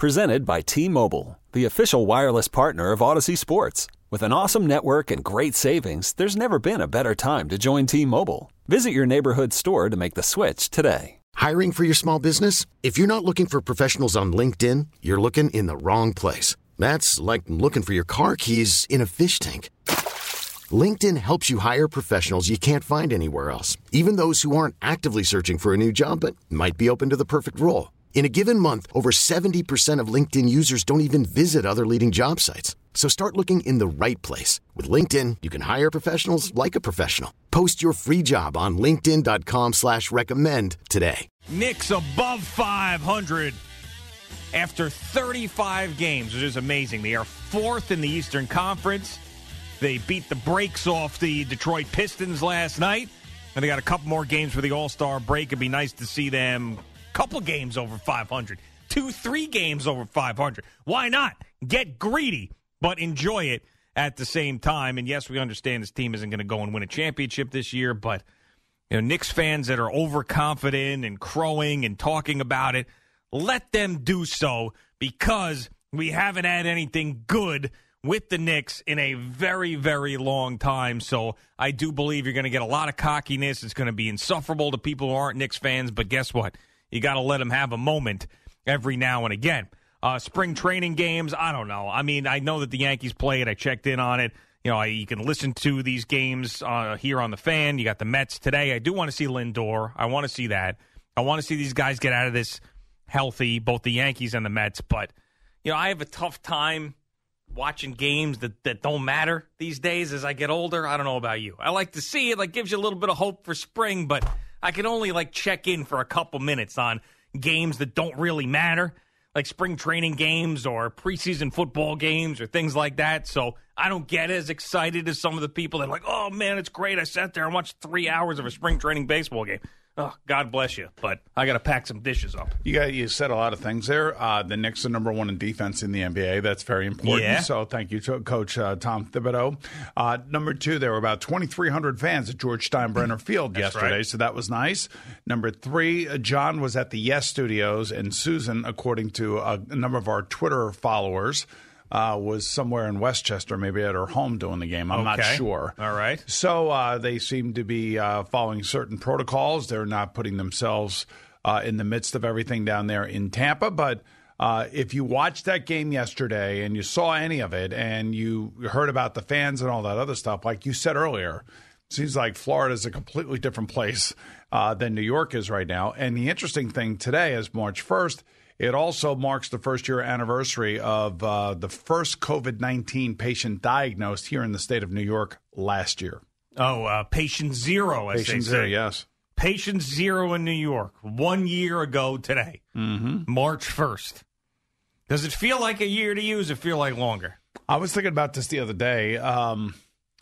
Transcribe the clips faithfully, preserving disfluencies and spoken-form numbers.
Presented by T-Mobile, the official wireless partner of Odyssey Sports. With an awesome network and great savings, there's never been a better time to join T-Mobile. Visit your neighborhood store to make the switch today. Hiring for your small business? If you're not looking for professionals on LinkedIn, you're looking in the wrong place. That's like looking for your car keys in a fish tank. LinkedIn helps you hire professionals you can't find anywhere else, even those who aren't actively searching for a new job but might be open to the perfect role. In a given month, over seventy percent of LinkedIn users don't even visit other leading job sites. So start looking in the right place. With LinkedIn, you can hire professionals like a professional. Post your free job on linkedin.com slash recommend today. Knicks above five hundred after thirty-five games, which is amazing. They are fourth in the Eastern Conference. They beat the brakes off the Detroit Pistons last night. And they got a couple more games for the All-Star break. It'd be nice to see them couple games over five hundred, two, three games over five hundred. Why not? Get greedy, but enjoy it at the same time. And yes, we understand this team isn't going to go and win a championship this year, but you know, Knicks fans that are overconfident and crowing and talking about it, let them do so, because we haven't had anything good with the Knicks in a very, very long time. So I do believe you're going to get a lot of cockiness. It's going to be insufferable to people who aren't Knicks fans, but guess what? You got to let them have a moment every now and again. Uh, spring training games, I don't know. I mean, I know that the Yankees played. I checked in on it. You know, I, you can listen to these games uh, here on the Fan. You got the Mets today. I do want to see Lindor. I want to see that. I want to see these guys get out of this healthy, both the Yankees and the Mets. But, you know, I have a tough time watching games that, that don't matter these days as I get older. I don't know about you. I like to see it. Like, gives you a little bit of hope for spring, but I can only, like, check in for a couple minutes on games that don't really matter, like spring training games or preseason football games or things like that. So I don't get as excited as some of the people that are like, oh, man, it's great. I sat there and watched three hours of a spring training baseball game. Oh, God bless you, but I got to pack some dishes up. You got you said a lot of things there. Uh, the Knicks are number one in defense in the N B A. That's very important. Yeah. So thank you to Coach uh, Tom Thibodeau. Uh, number two, there were about twenty-three hundred fans at George Steinbrenner Field yesterday, right. So that was nice. Number three, uh, John was at the Yes Studios, and Susan, according to a, a number of our Twitter followers, Uh, was somewhere in Westchester, maybe at her home doing the game. I'm okay. not sure. All right. So uh, they seem to be uh, following certain protocols. They're not putting themselves uh, in the midst of everything down there in Tampa. But uh, if you watched that game yesterday and you saw any of it and you heard about the fans and all that other stuff, like you said earlier, it seems like Florida is a completely different place uh, than New York is right now. And the interesting thing today is March first. It also marks the first-year anniversary of uh, the first COVID nineteen patient diagnosed here in the state of New York last year. Oh, uh, patient zero, as Patient they zero, say. yes. Patient zero in New York, one year ago today, Mm-hmm. March first. Does it feel like a year to you, or does it feel like longer? I was thinking about this the other day. Um,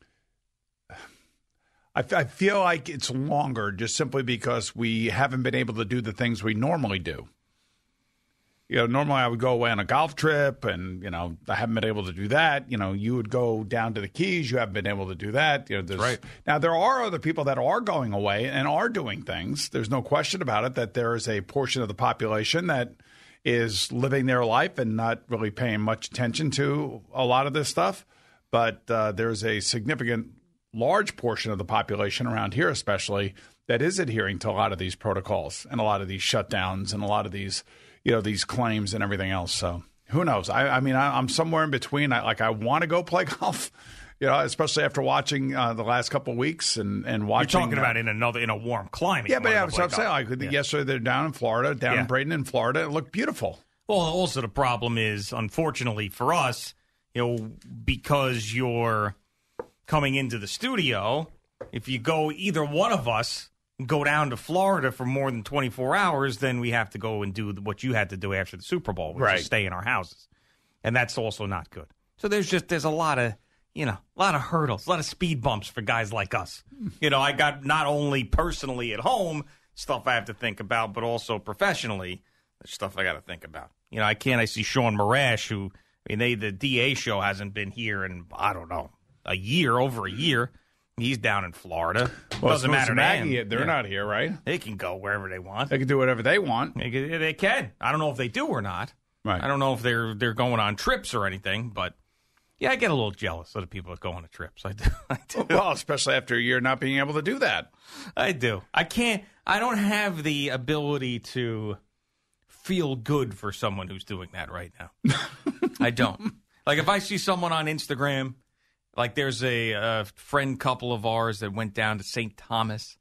I, I feel like it's longer just simply because we haven't been able to do the things we normally do. You know, normally I would go away on a golf trip, and, you know, I haven't been able to do that. You know, you would go down to the Keys. You haven't been able to do that. You know, there's, right. Now, there are other people that are going away and are doing things. There's no question about it that there is a portion of the population that is living their life and not really paying much attention to a lot of this stuff. But uh, there's a significant, large portion of the population around here especially that is adhering to a lot of these protocols and a lot of these shutdowns and a lot of these – you know, these claims and everything else. So who knows? I, I mean, I, I'm somewhere in between. I, like, I want to go play golf, you know, especially after watching uh, the last couple of weeks and, and watching. You're talking uh, about in another, in a warm climate. Yeah, but yeah, so I'm golf. saying, like, yeah. yesterday they're down in Florida, down yeah. in Braden in Florida. It looked beautiful. Well, also the problem is, unfortunately for us, you know, because you're coming into the studio, if you go either one of us, go down to Florida for more than twenty-four hours, then we have to go and do what you had to do after the Super Bowl, which right. is stay in our houses. And that's also not good. So there's just, there's a lot of, you know, a lot of hurdles, a lot of speed bumps for guys like us. You know, I got not only personally at home stuff I have to think about, but also professionally, there's stuff I got to think about. You know, I can't, I see Sean Marash, who, I mean, they, the D A show hasn't been here in, I don't know, a year, over a year. He's down in Florida. Well, Doesn't matter to Maggie, him. They're yeah. not here, right? They can go wherever they want. They can do whatever they want. They can, they can. I don't know if they do or not. Right. I don't know if they're they're going on trips or anything, but yeah, I get a little jealous of the people that go on trips. I do. I do. Well, especially after a year not being able to do that. I do. I can't. I don't have the ability to feel good for someone who's doing that right now. I don't. Like if I see someone on Instagram, like there's a, a friend couple of ours that went down to Saint Thomas,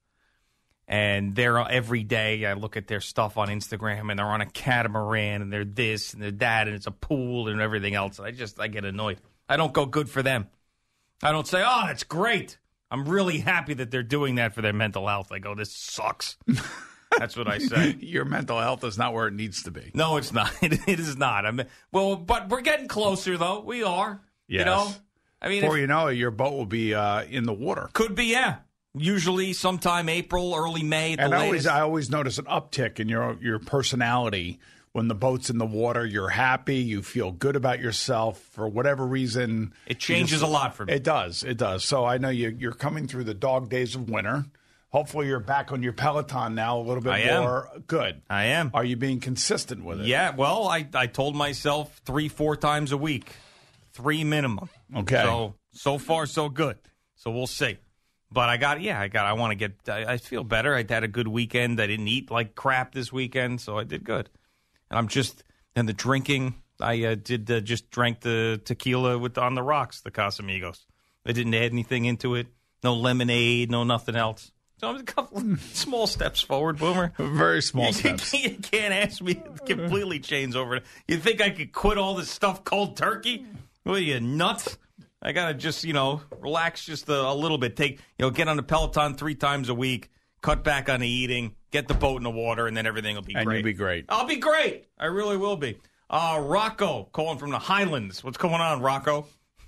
and they're every day. I look at their stuff on Instagram, and they're on a catamaran, and they're this and they're that, and it's a pool and everything else. And I just I get annoyed. I don't go good for them. I don't say, oh, that's great. I'm really happy that they're doing that for their mental health. I go, this sucks. That's what I say. Your mental health is not where it needs to be. No, it's not. It, it is not. I mean, well, but we're getting closer, though. We are. Yes. You know? I mean, before if, you know it, your boat will be uh, in the water. Could be, yeah. Usually sometime April, early May at and the I always, latest. I always notice an uptick in your your personality when the boat's in the water. You're happy. You feel good about yourself for whatever reason. It changes just, a lot for me. It does. It does. So I know you, you're coming through the dog days of winter. Hopefully you're back on your Peloton now a little bit I more. am. Good. I am. Are you being consistent with it? Yeah. Well, I, I told myself three, four times a week. Three minimum. Okay. So, so far, so good. So we'll see. But I got, yeah, I got, I want to get, I, I feel better. I had a good weekend. I didn't eat like crap this weekend, so I did good. And I'm just, and the drinking, I uh, did uh, just drank the tequila with on the rocks, the Casamigos. I didn't add anything into it. No lemonade, no nothing else. So I'm a couple small steps forward, Boomer. Very small you, steps. You can't ask me to completely change over. You think I could quit all this stuff cold turkey? What are you, nuts? I got to just, you know, relax just a, a little bit. Take, you know, get on the Peloton three times a week, cut back on the eating, get the boat in the water, and then everything will be and great. And you'll be great. I'll be great. I really will be. Uh, Rocco calling from the Highlands. What's going on, Rocco?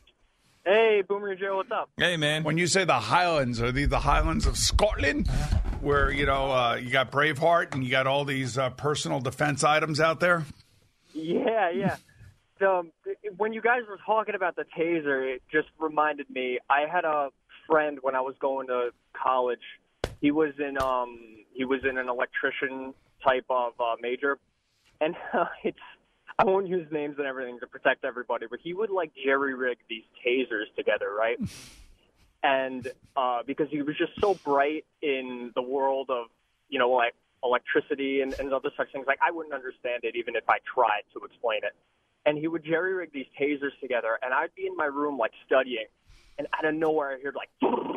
Hey, Boomer and Joe, what's up? Hey, man. When you say the Highlands, are these the Highlands of Scotland? Where, you know, uh, you got Braveheart and you got all these uh, personal defense items out there? Yeah, yeah. So, when you guys were talking about the taser, it just reminded me. I had a friend when I was going to college. He was in um he was in an electrician type of uh, major, and uh, it's I won't use names and everything to protect everybody, but he would like jerry rig these tasers together, right? And uh, because he was just so bright in the world of you know like electricity and, and other such things, like I wouldn't understand it even if I tried to explain it. And he would jerry rig these tasers together, and I'd be in my room like studying, and out of nowhere I heard like,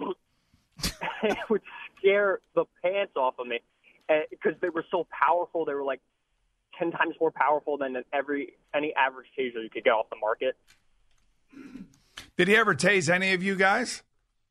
and it would scare the pants off of me, because they were so powerful. They were like ten times more powerful than every any average taser you could get off the market. Did he ever tase any of you guys?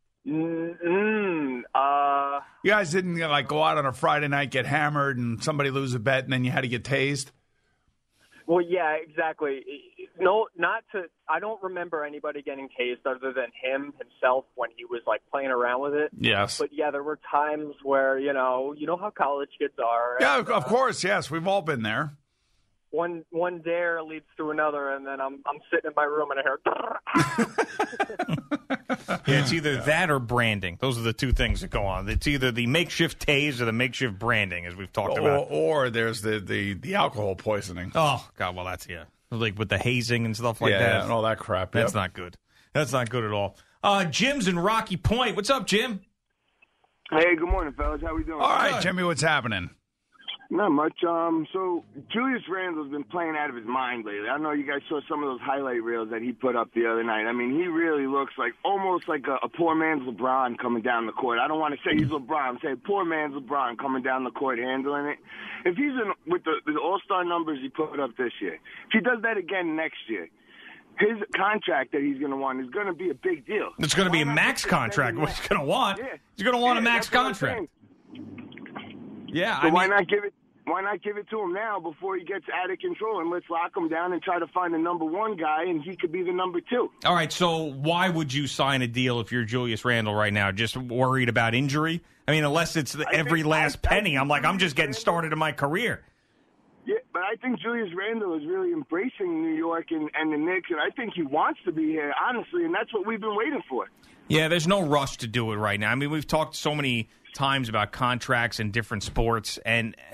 Mm, uh, you guys didn't like go out on a Friday night, get hammered, and somebody lose a bet, and then you had to get tased? Well, yeah, exactly. No, not to. I don't remember anybody getting tased other than him himself when he was like playing around with it. Yes. But yeah, there were times where you know, you know how college kids are. Yeah, and, of uh, course. Yes, we've all been there. One one dare leads to another, and then I'm I'm sitting in my room and I hear. Yeah, it's either that or branding. Those are the two things that go on. It's either the makeshift tase or the makeshift branding, as we've talked or, about. Or there's the, the, the alcohol poisoning. Oh, God, well, that's, yeah. Like with the hazing and stuff like yeah, that. and all that crap. That's yep. not good. That's not good at all. Uh, Jim's in Rocky Point. What's up, Jim? Hey, good morning, fellas. How we doing? All right, Good. Jimmy, what's happening? Not much. Um, so Julius Randle's been playing out of his mind lately. I know you guys saw some of those highlight reels that he put up the other night. I mean, he really looks like almost like a, a poor man's LeBron coming down the court. I don't want to say he's LeBron. I'm saying poor man's LeBron coming down the court handling it. If he's in with the, the All-Star numbers he put up this year, if he does that again next year, his contract that he's going to want is going to be a big deal. It's going to be a max contract. What he's going to want? Yeah. He's going to want yeah, a max contract. Yeah, so I why mean, not give it? Why not give it to him now before he gets out of control, and let's lock him down and try to find the number one guy, and he could be the number two. all right, so why would you sign a deal if you're Julius Randle right now? Just worried about injury? I mean, unless it's the, every think- last I- I penny. I'm like, I'm just getting Randle- started in my career. Yeah, but I think Julius Randle is really embracing New York and, and the Knicks, and I think he wants to be here, honestly, and that's what we've been waiting for. Yeah, there's no rush to do it right now. I mean, we've talked so many times about contracts in different sports, and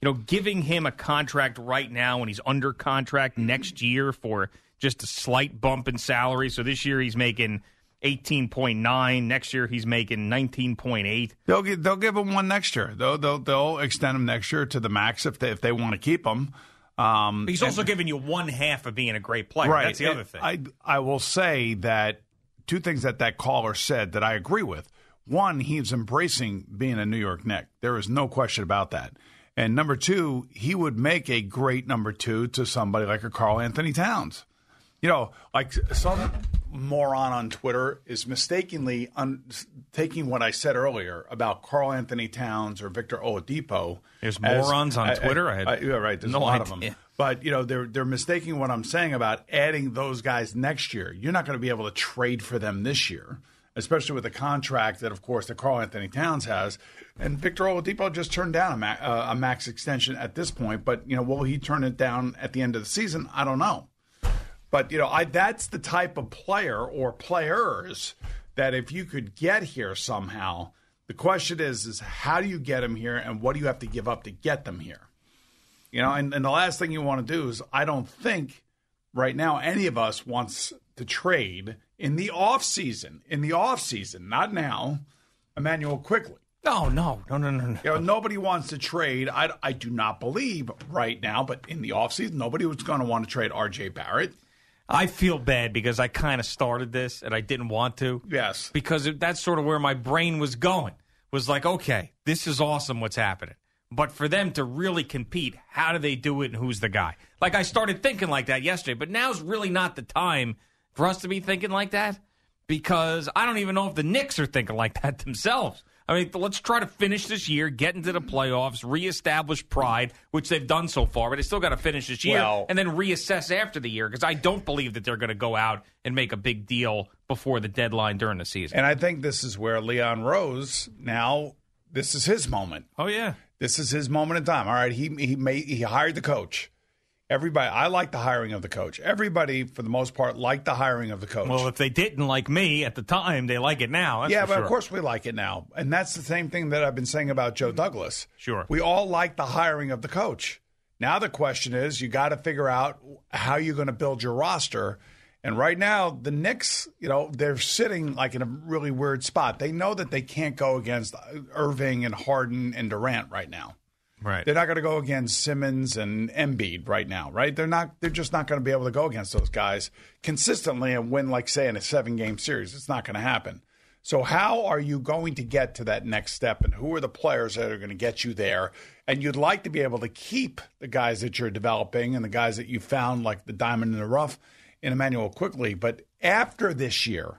you know, giving him a contract right now when he's under contract next year for just a slight bump in salary. So this year he's making eighteen point nine. Next year he's making nineteen point eight. They'll give, they'll give him one next year. They'll they'll they'll extend him next year to the max if they if they want to keep him. Um, but he's also and, giving you one half of being a great player. Right. That's the other thing. I I will say that two things that that caller said that I agree with. One, he's embracing being a New York Knick. There is no question about that. And number two, he would make a great number two to somebody like a Karl Anthony Towns. You know, like some moron on Twitter is mistakenly un- taking what I said earlier about Karl Anthony Towns or Victor Oladipo. There's morons on Twitter? I, I, I, yeah, right. There's no a lot idea. of them. But, you know, they're they're mistaking what I'm saying about adding those guys next year. You're not going to be able to trade for them this year, especially with the contract that, of course, that Karl Anthony Towns has. And Victor Oladipo just turned down a, ma- uh, a max extension at this point. But, you know, will he turn it down at the end of the season? I don't know. But, you know, I, that's the type of player or players that if you could get here somehow, the question is, is how do you get them here and what do you have to give up to get them here? You know, and, and the last thing you want to do is I don't think right now any of us wants to trade in the offseason, in the offseason, not now, Immanuel Quickley. No, no, no, no, no, no. You know, nobody wants to trade. I, I do not believe right now, but in the offseason, nobody was going to want to trade R J Barrett. I feel bad because I kind of started this and I didn't want to. Yes. Because that's sort of where my brain was going. Was like, okay, this is awesome what's happening. But for them to really compete, how do they do it and who's the guy? Like I started thinking like that yesterday, but now's really not the time for us to be thinking like that because I don't even know if the Knicks are thinking like that themselves. I mean, let's try to finish this year, get into the playoffs, reestablish pride, which they've done so far, but they still got to finish this year well, and then reassess after the year because I don't believe that they're going to go out and make a big deal before the deadline during the season. And I think this is where Leon Rose, now, this is his moment. Oh, yeah. This is his moment in time. All right, he he made, he hired the coach. Everybody, I like the hiring of the coach. Everybody, for the most part, liked the hiring of the coach. Well, if they didn't like me at the time, they like it now. That's yeah, for but sure. of course we like it now. And that's the same thing that I've been saying about Joe Douglas. Sure. We all like the hiring of the coach. Now the question is, you got to figure out how you're going to build your roster. And right now, the Knicks, you know, they're sitting like in a really weird spot. They know that they can't go against Irving and Harden and Durant right now. Right. They're not going to go against Simmons and Embiid right now, right? They're not. They're just not going to be able to go against those guys consistently and win, like, say, in a seven-game series. It's not going to happen. So how are you going to get to that next step, and who are the players that are going to get you there? And you'd like to be able to keep the guys that you're developing and the guys that you found, like the diamond in the rough in Immanuel Quickley. But after this year,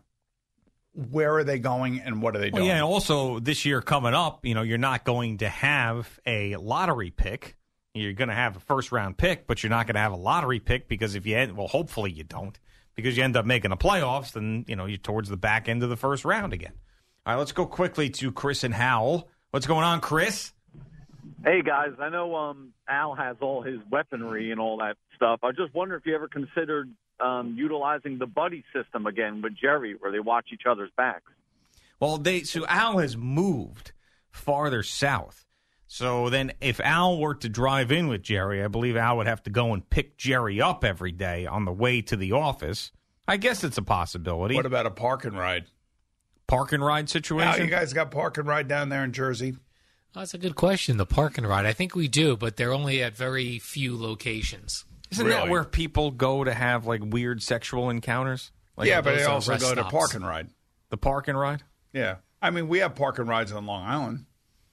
where are they going and what are they doing? Well, yeah, and also this year coming up, you know, you're not going to have a lottery pick. You're going to have a first-round pick, but you're not going to have a lottery pick because if you end, well, hopefully you don't, because you end up making the playoffs, then, you know, you're towards the back end of the first round again. All right, let's go quickly to Chris and Howell. What's going on, Chris? Hey, guys, I know um, Al has all his weaponry and all that stuff. I just wonder if you ever considered um, utilizing the buddy system again with Jerry, where they watch each other's backs. Well, they so Al has moved farther south. So then if Al were to drive in with Jerry, I believe Al would have to go and pick Jerry up every day on the way to the office. I guess it's a possibility. What about a park and ride? Park and ride situation? Al, you guys got park and ride down there in Jersey? Oh, that's a good question. The park and ride. I think we do, but they're only at very few locations. Isn't really? that where people go to have like weird sexual encounters? Like yeah, but they those are also rest go stops. to park and ride. The park and ride? Yeah. I mean, we have park and rides on Long Island.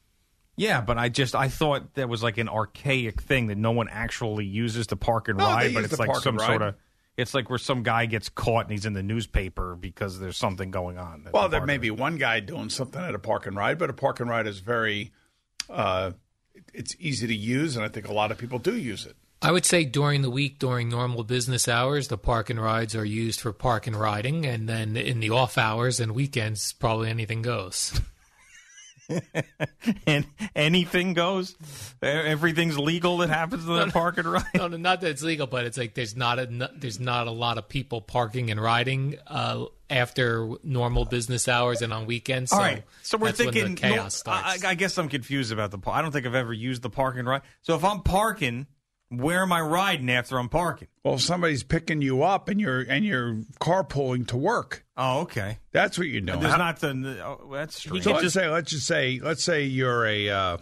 Yeah, but I just I thought that was like an archaic thing that no one actually uses to park and No, they ride, but use it's the like park some and sort ride. of it's like where some guy gets caught and he's in the newspaper because there's something going on. Well, there may be one guy doing something at a park and ride, but a park and ride is very uh, it's easy to use, and I think a lot of people do use it. I would say during the week, during normal business hours, the park and rides are used for park and riding, and then in the off hours and weekends, probably anything goes. And anything goes? Everything's legal that happens in the park and ride? No, no, not that it's legal, but it's like there's not a there's not a lot of people parking and riding uh, after normal business hours and on weekends. So All right, so we're that's thinking when the chaos no, starts. I, I guess I'm confused about the park. I don't think I've ever used the park and ride. So if I'm parking, where am I riding after I'm parking? Well, if somebody's picking you up and you're and you're carpooling to work. Oh, okay. That's what you're doing. There's not the. Oh, that's strange. So let's say let's just say let's say you're a uh,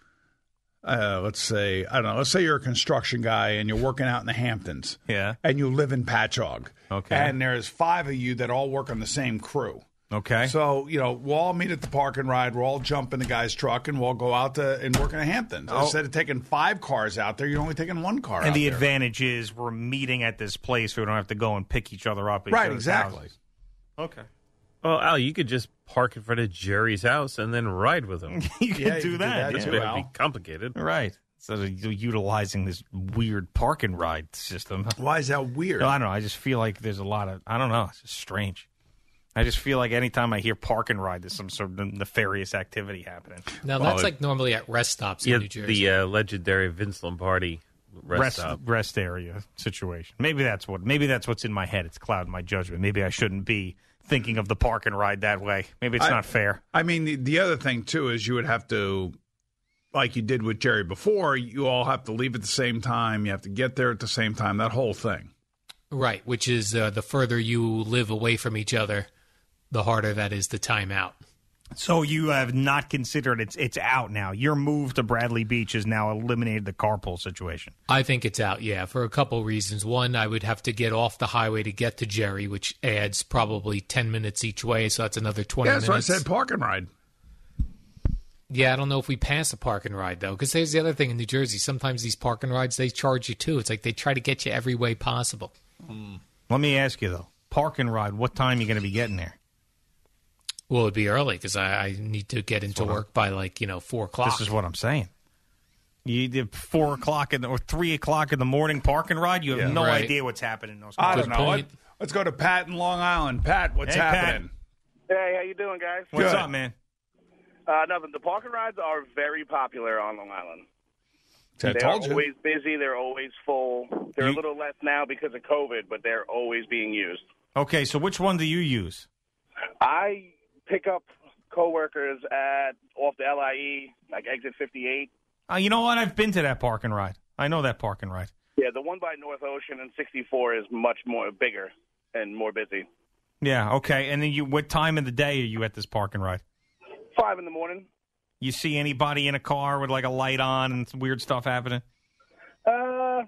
uh, let's say I don't know. Let's say you're a construction guy and you're working out in the Hamptons. Yeah. And you live in Patchogue. Okay. And there's five of you that all work on the same crew. Okay. So, you know, we'll all meet at the park and ride. We'll all jump in the guy's truck and we'll go out to and work in the Hamptons. Oh. Instead of taking five cars out there, you're only taking one car And out the there. advantage is we're meeting at this place so we don't have to go and pick each other up. At each Right, other's exactly. houses. Okay. Well, Al, you could just park in front of Jerry's house and then ride with him. You can Yeah, you do can do that. that yeah. too, It'd Al. be complicated. Right. So you're utilizing this weird park and ride system. Why is that weird? No, I don't know. I just feel like there's a lot of, I don't know. It's just strange. I just feel like anytime I hear park and ride, there's some sort of nefarious activity happening. Now, Well, that's it- like normally at rest stops Yeah, in New Jersey. the uh, legendary Vince Lombardi rest, Rest, stop. rest area situation. Maybe that's what. Maybe that's what's in my head. It's clouding my judgment. Maybe I shouldn't be thinking of the park and ride that way. Maybe it's I- not fair. I mean, the, the other thing, too, is you would have to, like you did with Jerry before, you all have to leave at the same time. You have to get there at the same time, that whole thing. Right, which is uh, the further you live away from each other, the harder that is to time out. So you have not considered it's it's out now. Your move to Bradley Beach has now eliminated the carpool situation. I think it's out, yeah, for a couple reasons. One, I would have to get off the highway to get to Jerry, which adds probably ten minutes each way, so that's another twenty Yeah, that's minutes. why I said park and ride. Yeah, I don't know if we pass a park and ride, though, because there's the other thing in New Jersey. Sometimes these park and rides, they charge you, too. It's like they try to get you every way possible. Let me ask you, though. Park and ride, what time are you going to be getting there? Well, it'd be early because I, I need to get into work by, like, you know, four o'clock. This is what I'm saying. You did four o'clock in the, or three o'clock in the morning park and ride. You have Yeah, no right. idea what's happening in those. I cars. don't know. Let, point. let's go to Pat in Long Island. Pat, what's Hey, Pat. happening? Hey, how you doing, guys? What's Good. up, man? Uh, nothing. The park and rides are very popular on Long Island. I They're told you. always busy. They're always full. They're You- a little less now because of COVID, but they're always being used. Okay, so which one do you use? I pick up coworkers at off the L I E, like exit fifty-eight. Uh, you know what? I've been to that park and ride. I know that park and ride. Yeah, the one by North Ocean and sixty-four is much more bigger and more busy. Yeah, okay. And then you, what time of the day are you at this park and ride? Five in the morning. You see anybody in a car with like a light on and some weird stuff happening? Uh,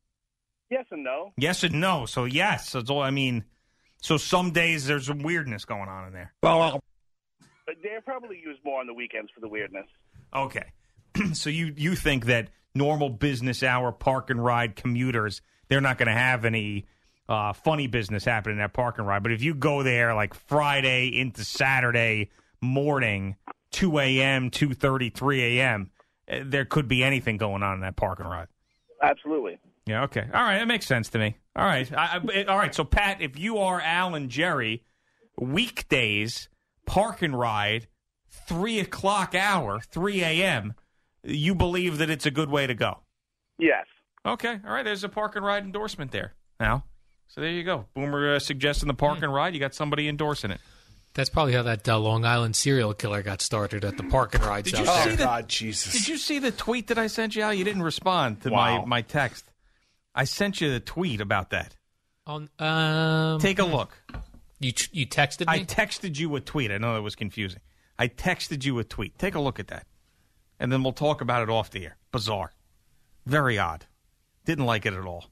yes and no. Yes and no. So yes, that's all. I mean, so some days there's some weirdness going on in there. But they're probably used more on the weekends for the weirdness. Okay. So you, you think that normal business hour park and ride commuters, they're not going to have any uh, funny business happening at park and ride. But if you go there like Friday into Saturday morning, two a.m., two thirty, three a.m., uh, there could be anything going on in that park and ride. Absolutely. Yeah, okay. All right, that makes sense to me. All right. I, I, all right, so Pat, if you are Al and Jerry, weekdays, park and ride, three o'clock hour, three a.m., you believe that it's a good way to go? Yes. Okay. All right, there's a park and ride endorsement there now. So there you go. Boomer uh, suggesting the park and ride. You got somebody endorsing it. That's probably how that uh, Long Island serial killer got started at the park and rides Did you out see there. the- God, Jesus. Did you see the tweet that I sent you, Al? You didn't respond to Wow. my, my text. I sent you the tweet about that. On, um, Take a look. You you texted me? I texted you a tweet. I know it was confusing. I texted you a tweet. Take a look at that. And then we'll talk about it off the air. Bizarre. Very odd. Didn't like it at all.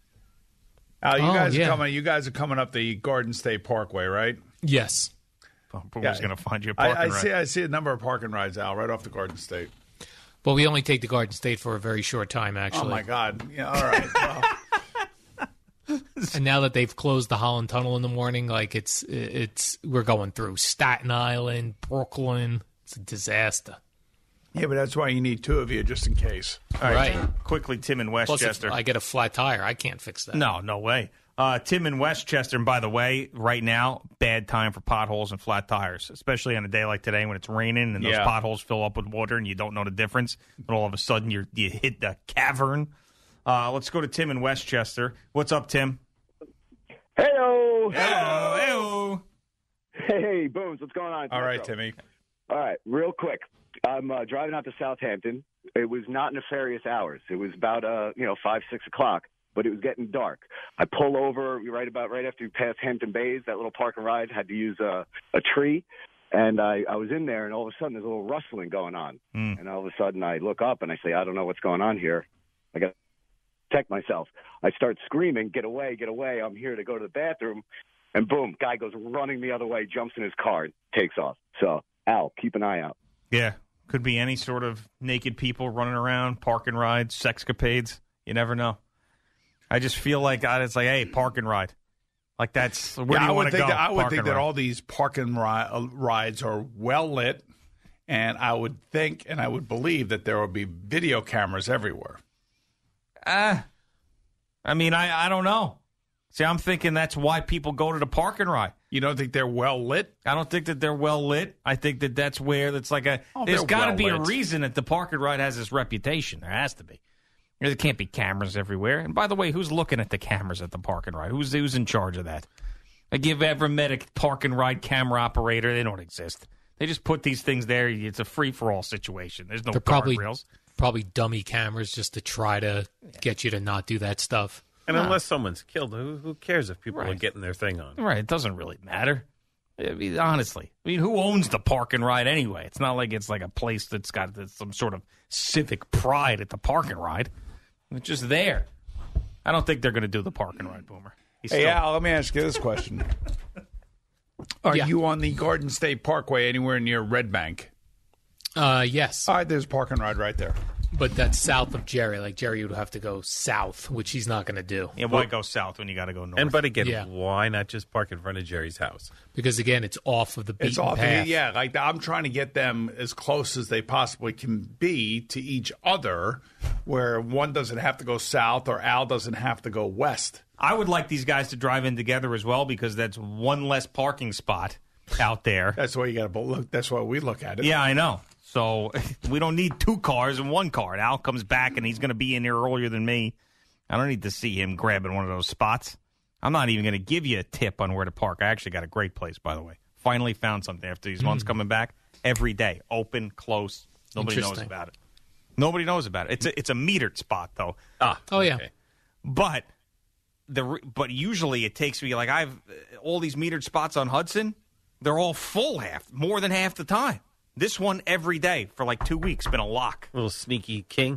Al, you Oh, guys yeah. are coming. You guys are coming up the Garden State Parkway, right? Yes. Oh, Boomer's Yeah. going to find you a I, park I and see. ride. I see a number of parking rides, Al, right off the Garden State. Well, we only take the Garden State for a very short time, actually. Oh my God! Yeah, all right. Well, And now that they've closed the Holland Tunnel in the morning, like it's it's we're going through Staten Island, Brooklyn. It's a disaster. Yeah, but that's why you need two of you just in case. All right. Right. Quickly, Tim in Plus, Westchester. if I get a flat tire, I can't fix that. No, no way. Uh, Tim in Westchester, and by the way, right now, bad time for potholes and flat tires, especially on a day like today when it's raining and those Yeah. potholes fill up with water and you don't know the difference, but all of a sudden you're, you hit the cavern. Uh, let's go to Tim in Westchester. What's up, Tim? Hey-o! Hello, hello. Hey, Booms, what's going on? All right, Timmy. All right, real quick. I'm uh, driving out to Southampton. It was not nefarious hours. It was about, uh, you know, five, six o'clock, but it was getting dark. I pull over right about right after you pass Hampton Bays, that little park and ride, had to use a, a tree. And I, I was in there, and all of a sudden there's a little rustling going on. Mm. And all of a sudden I look up, and I say, I don't know what's going on here. I got to protect myself. I start screaming, get away, get away. I'm here to go to the bathroom. And boom, guy goes running the other way, jumps in his car, and takes off. So, Al, keep an eye out. Yeah, could be any sort of naked people running around, park and ride, sexcapades. You never know. I just feel like I, it's like, hey, park and ride. Like that's, where Yeah, do you I would want to think go? that, I would Park think and that ride. all these park and ri- uh, rides are well lit, and I would think and I would believe that there would be video cameras everywhere. Ah, I mean, I, I don't know. See, I'm thinking that's why people go to the park and ride. You don't think they're well lit? I don't think that they're well lit. I think that that's where that's like a. Oh, there's they're got to well be a lit. reason that the park and ride has this reputation. There has to be. There can't be cameras everywhere. And by the way, who's looking at the cameras at the park and ride? Who's who's in charge of that? Like, if ever met a park and ride camera operator, they don't exist. They just put these things there. It's a free for all situation. There's no They're probably guardrails. probably dummy cameras just to try to get you to not do that stuff. And unless someone's killed, who, who cares if people are Right. getting their thing on? Right, it doesn't really matter. I mean, honestly, I mean, who owns the park and ride anyway? It's not like it's like a place that's got some sort of civic pride at the park and ride. It's just there. I don't think they're going to do the park and ride, Boomer. He's Hey, still- Al, let me ask you this question. Are Yeah. you on the Garden State Parkway anywhere near Red Bank? Uh, yes, All right, there's park and ride right there. but that's south of Jerry. Like Jerry would have to go south, which he's not going to do. Yeah, why go south when you got to go north? And but again, Yeah. why not just park in front of Jerry's house? Because again, it's off of the beaten It's off. path. Yeah, like I'm trying to get them as close as they possibly can be to each other, where one doesn't have to go south or Al doesn't have to go west. I would like these guys to drive in together as well because that's one less parking spot out there. That's why you got to look. That's why we look at it. Yeah, I know. So we don't need two cars and one car. And Al comes back and he's going to be in here earlier than me. I don't need to see him grabbing one of those spots. I'm not even going to give you a tip on where to park. I actually got a great place, by the way. Finally found something after these months coming back. Every day, open, close. Nobody knows Interesting. about it. Nobody knows about it. It's a, it's a metered spot, though. Ah, Oh, yeah. okay. But the re- but usually it takes me like I've all these metered spots on Hudson. They're all full half, more than half the time. This one every day for like two weeks been a lock. Little sneaky king.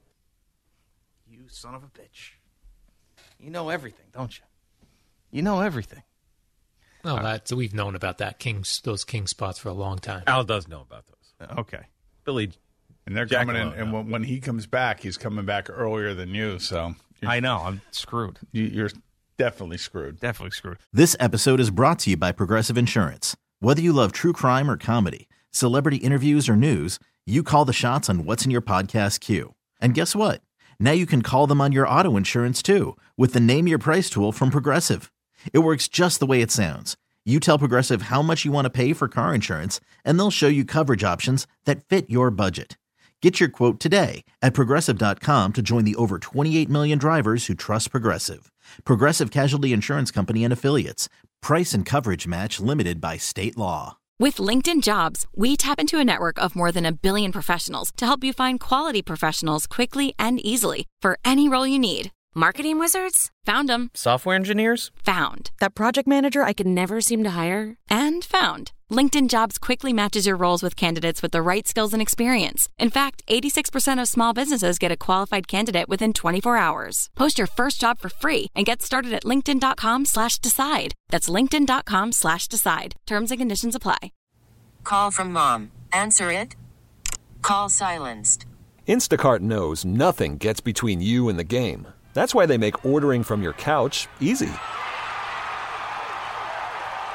You son of a bitch. You know everything, don't you? You know everything. No, that's we've known about that kings those king spots for a long time. Al does know about those. Okay. Billy, And they're Jack coming in, alone, and no. when, when he comes back, he's coming back earlier than you. So you're, I know. I'm screwed. you, you're definitely screwed. Definitely screwed. This episode is brought to you by Progressive Insurance. Whether you love true crime or comedy, celebrity interviews or news, you call the shots on what's in your podcast queue. And guess what? Now you can call them on your auto insurance too with the Name Your Price tool from Progressive. It works just the way it sounds. You tell Progressive how much you want to pay for car insurance, and they'll show you coverage options that fit your budget. Get your quote today at Progressive dot com to join the over twenty-eight million drivers who trust Progressive. Progressive Casualty Insurance Company and Affiliates. Price and coverage match limited by state law. With LinkedIn Jobs, we tap into a network of more than a billion professionals to help you find quality professionals quickly and easily for any role you need. Marketing wizards? Found them. Software engineers? Found. That project manager I could never seem to hire? And found. LinkedIn Jobs quickly matches your roles with candidates with the right skills and experience. In fact, eighty-six percent of small businesses get a qualified candidate within twenty-four hours. Post your first job for free and get started at linkedin.com slash decide. That's linkedin.com slash decide. Terms and conditions apply. Call from mom. Answer it. Call silenced. Instacart knows nothing gets between you and the game. That's why they make ordering from your couch easy.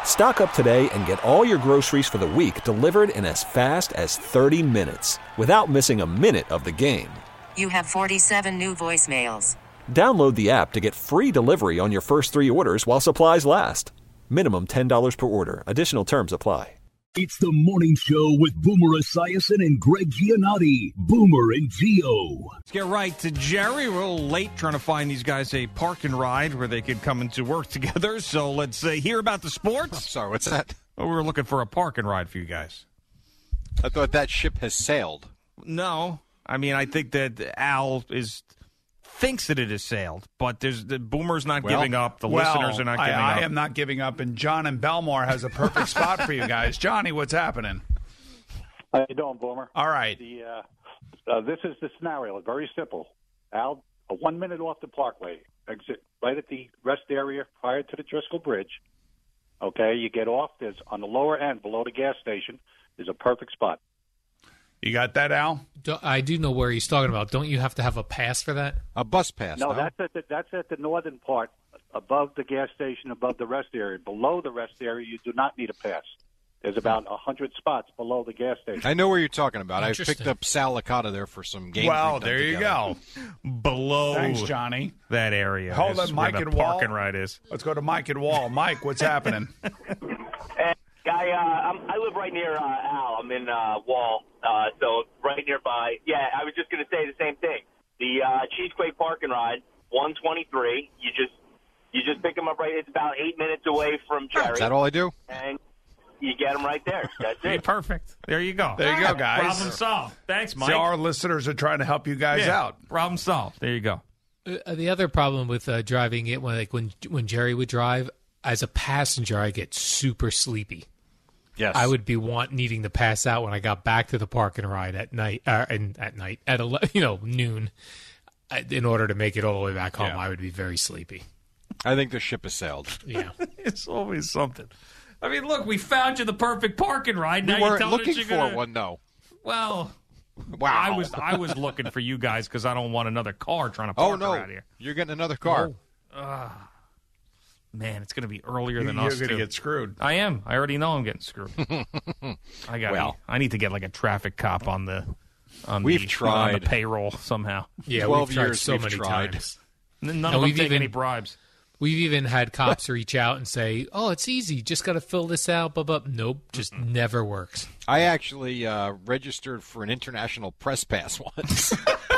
Stock up today and get all your groceries for the week delivered in as fast as thirty minutes without missing a minute of the game. You have forty-seven new voicemails. Download the app to get free delivery on your first three orders while supplies last. Minimum ten dollars per order. Additional terms apply. It's the morning show with Boomer Esiason and Greg Giannotti. Boomer and Gio. Let's get right to Jerry. We're a little late trying to find these guys a park and ride where they could come into work together. So let's uh, hear about the sports. I'm sorry, what's that? Well, we were looking for a park and ride for you guys. I thought that ship has sailed. No. I mean, I think that Al is thinks that it has sailed, but there's the Boomer's not well, giving up. The well, listeners are not giving I, up. I am not giving up, and John in Belmar has a perfect spot for you guys. Johnny, what's happening? How you doing, Boomer? All right. The, uh, uh, this is the scenario. Very simple. Al, a one minute off the Parkway, exit right at the rest area prior to the Driscoll Bridge. Okay, you get off. There's on the lower end, below the gas station, there's a perfect spot. You got that, Al? Do, I do know where he's talking about. Don't you have to have a pass for that? A bus pass. No, no? that's at the, that's at the northern part, above the gas station, above the rest area. Below the rest area, you do not need a pass. There's about a hundred spots below the gas station. I know where you're talking about. I picked up Sal Licata there for some games. Well, there you together. go. Below Thanks, Johnny. that area. Hold on, Mike where and the Wall. park and ride is. Let's go to Mike and Wall. Mike, what's happening? Guy, uh, I'm, I live right near uh, Al. I'm in uh, Wall, uh, so right nearby. Yeah, I was just going to say the same thing. The uh, Cheesequake Park and Ride, one twenty-three. You just you just pick them up right. It's about eight minutes away from Jerry. Is that all I do? And you get them right there. That's it. Perfect. There you go. There you go, guys. Problem solved. Thanks, Mike. See, our listeners are trying to help you guys Yeah, out. Problem solved. There you go. Uh, the other problem with uh, driving it, when like when when Jerry would drive, as a passenger, I get super sleepy. Yes, I would be want needing to pass out when I got back to the park and ride at night, uh, and at night at ele- you know noon. I, in order to make it all the way back home, Yeah. I would be very sleepy. I think the ship has sailed. Yeah, it's always something. I mean, look, we found you the perfect park and ride. We Now you're weren't telling us looking you're for gonna... one, though. Well, wow. I was I was looking for you guys because I don't want another car trying to park Oh no, around here. you're getting another car. Oh. Uh, man, it's going to be earlier than You're us. going to too. get screwed. I am. I already know I'm getting screwed. I got. Well. I need to get like a traffic cop on the. On We've the, tried. on the payroll somehow. yeah. Twelve we've tried years so we've many tried. times. None And of them we've take even- any bribes. We've even had cops reach out and say, "Oh, it's easy. Just got to fill this out." Blah, blah. Nope, just Mm-mm. never works. I actually uh, registered for an international press pass once,